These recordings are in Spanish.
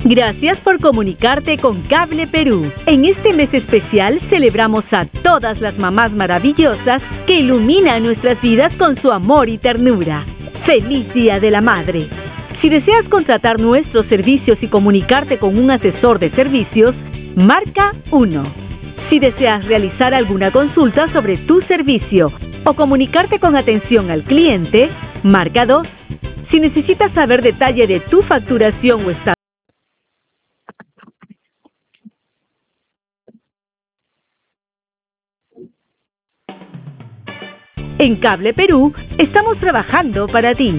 Gracias por comunicarte con Cable Perú. En este mes especial celebramos a todas las mamás maravillosas que iluminan nuestras vidas con su amor y ternura. ¡Feliz Día de la Madre! Si deseas contratar nuestros servicios y comunicarte con un asesor de servicios, marca 1. Si deseas realizar alguna consulta sobre tu servicio o comunicarte con atención al cliente, marca 2. Si necesitas saber detalle de tu facturación o estado. En Cable Perú estamos trabajando para ti.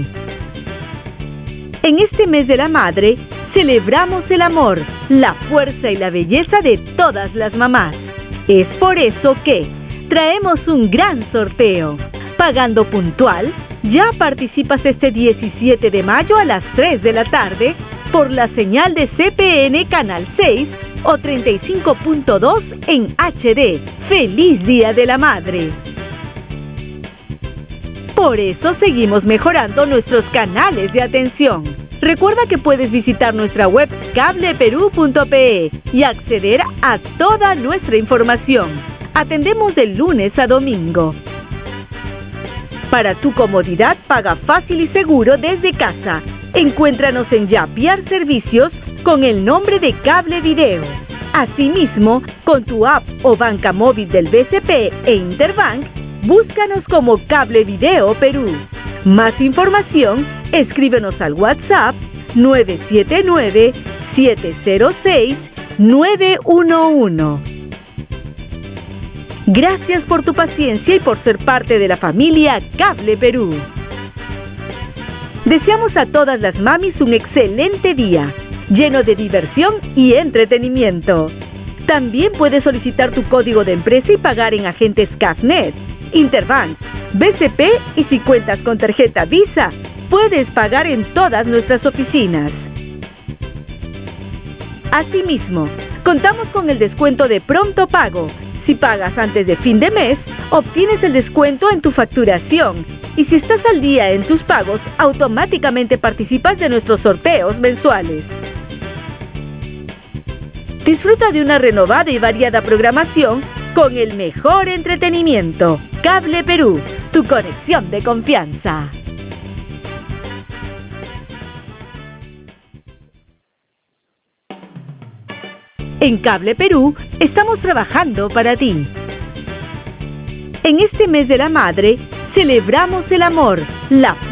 En este mes de la madre, celebramos el amor, la fuerza y la belleza de todas las mamás. Es por eso que traemos un gran sorteo. Pagando puntual, ya participas este 17 de mayo a las 3 de la tarde por la señal de CPN Canal 6 o 35.2 en HD. ¡Feliz Día de la Madre! Por eso seguimos mejorando nuestros canales de atención. Recuerda que puedes visitar nuestra web cableperú.pe y acceder a toda nuestra información. Atendemos de lunes a domingo. Para tu comodidad, paga fácil y seguro desde casa. Encuéntranos en Yapiar Servicios con el nombre de Cable Video. Asimismo, con tu app o banca móvil del BCP e Interbank, búscanos como Cable Video Perú. Más información, escríbenos al WhatsApp 979-706-911. Gracias por tu paciencia y por ser parte de la familia Cable Perú. Deseamos a todas las mamis un excelente día, lleno de diversión y entretenimiento. También puedes solicitar tu código de empresa y pagar en agentes CAFNet, Interbank, BCP y si cuentas con tarjeta Visa, puedes pagar en todas nuestras oficinas. Asimismo, contamos con el descuento de pronto pago. Si pagas antes de fin de mes, obtienes el descuento en tu facturación. Y si estás al día en tus pagos, automáticamente participas de nuestros sorteos mensuales. Disfruta de una renovada y variada programación con el mejor entretenimiento. Cable Perú, tu conexión de confianza. En Cable Perú estamos trabajando para ti. En este mes de la madre, celebramos el amor, la